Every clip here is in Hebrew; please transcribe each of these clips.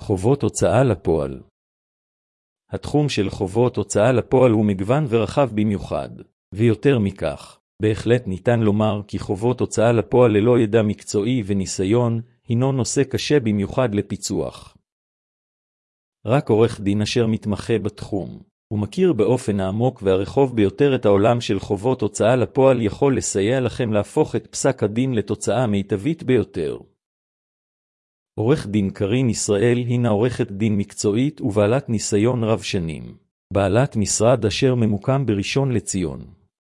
חובות הוצאה לפועל. התחום של חובות הוצאה לפועל הוא מגוון ורחב במיוחד, ויותר מכך, בהחלט ניתן לומר כי חובות הוצאה לפועל ללא ידע מקצועי וניסיון, הינו נושא קשה במיוחד לפיצוח. רק עורך דין אשר מתמחה בתחום, ומכיר באופן העמוק והרחוב ביותר את העולם של חובות הוצאה לפועל יכול לסייע לכם להפוך את פסק הדין לתוצאה מיטבית ביותר. עורך דין קרין ישראל הינה עורכת דין מקצועית ובעלת ניסיון רב שנים, בעלת משרד אשר ממוקם בראשון לציון.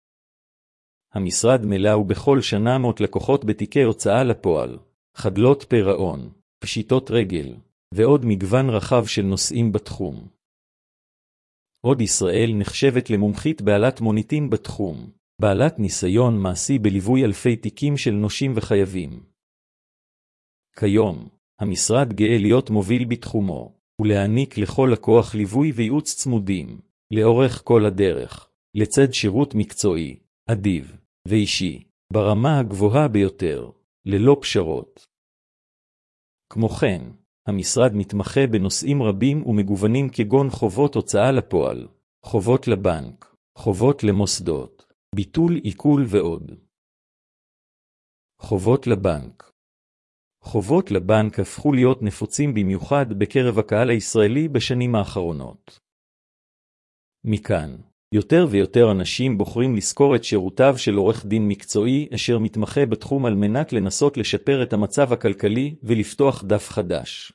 המשרד מלא בכל שנה מאות לקוחות בתיקי הוצאה לפועל, חדלות פירעון, פשיטות רגל, ועוד מגוון רחב של נושאים בתחום. עוד ישראל נחשבת למומחית בעלת מוניטין בתחום, בעלת ניסיון מעשי בליווי אלפי תיקים של נושים וחייבים. כיום, המשרד גאה להיות מוביל בתחומו, ולהעניק לכל לקוח ליווי וייעוץ צמודים, לאורך כל הדרך, לצד שירות מקצועי, אדיב, ואישי, ברמה הגבוהה ביותר, ללא פשרות. כמו כן, המשרד מתמחה בנושאים רבים ומגוונים כגון חובות הוצאה לפועל, חובות לבנק, חובות למוסדות, ביטול עיקול ועוד. חובות לבנק. חובות לבנק הפכו להיות נפוצים במיוחד בקרב הקהל הישראלי בשנים האחרונות. מכאן, יותר ויותר אנשים בוחרים לזכור את שירותיו של עורך דין מקצועי אשר מתמחה בתחום על מנת לנסות לשפר את המצב הכלכלי ולפתוח דף חדש.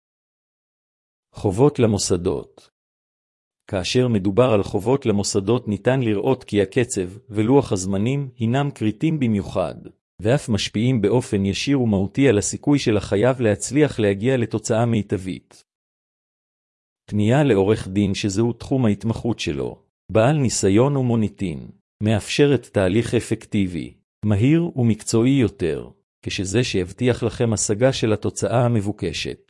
חובות למוסדות. כאשר מדובר על חובות למוסדות ניתן לראות כי הקצב ולוח הזמנים הינם קריטיים במיוחד, ואף משפיעים באופן ישיר ומהותי על הסיכוי של החייב להצליח להגיע לתוצאה מיטבית. פנייה לעורך דין שזהו תחום ההתמחות שלו, בעל ניסיון ומוניטין, מאפשרת תהליך אפקטיבי, מהיר ומקצועי יותר, כשזה שיבטיח לכם השגה של התוצאה המבוקשת.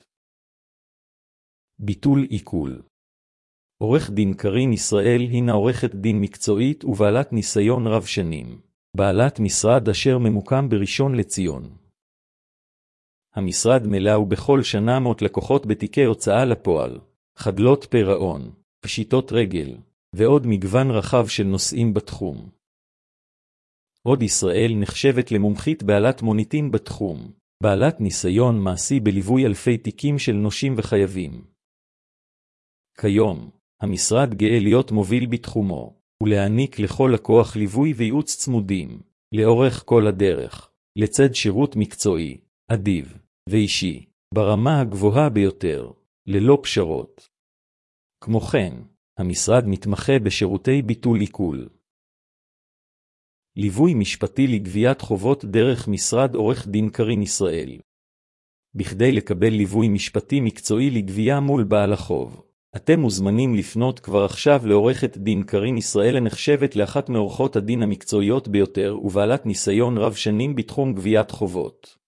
ביטול עיקול. עורך דין קרין ישראל הינה עורכת דין מקצועית ובעלת ניסיון רב שנים, בעלת משרד אשר ממוקם בראשון לציון. המשרד מלא בכל שנה מאות לקוחות בתיקי הוצאה לפועל, חדלות פירעון, פשיטות רגל, ועוד מגוון רחב של נושאים בתחום. עוד ישראל נחשבת למומחית בעלת מוניטין בתחום, בעלת ניסיון מעשי בליווי אלפי תיקים של נושים וחייבים. כיום, המשרד גאה להיות מוביל בתחומו, ולהעניק לכל לקוח ליווי וייעוץ צמודים, לאורך כל הדרך, לצד שירות מקצועי, אדיב, ואישי, ברמה הגבוהה ביותר, ללא פשרות. כמו כן, המשרד מתמחה בשירותי ביטול עיקול. ליווי משפטי לגביית חובות דרך משרד עורך דין קרין ישראל. בכדי לקבל ליווי משפטי מקצועי לגבייה מול בעל החוב, אתם מוזמנים לפנות כבר עכשיו לעורכת דין קרין ישראל הנחשבת לאחת מעורכות הדין המקצועיות ביותר ובעלת ניסיון רב שנים בתחום גביית חובות.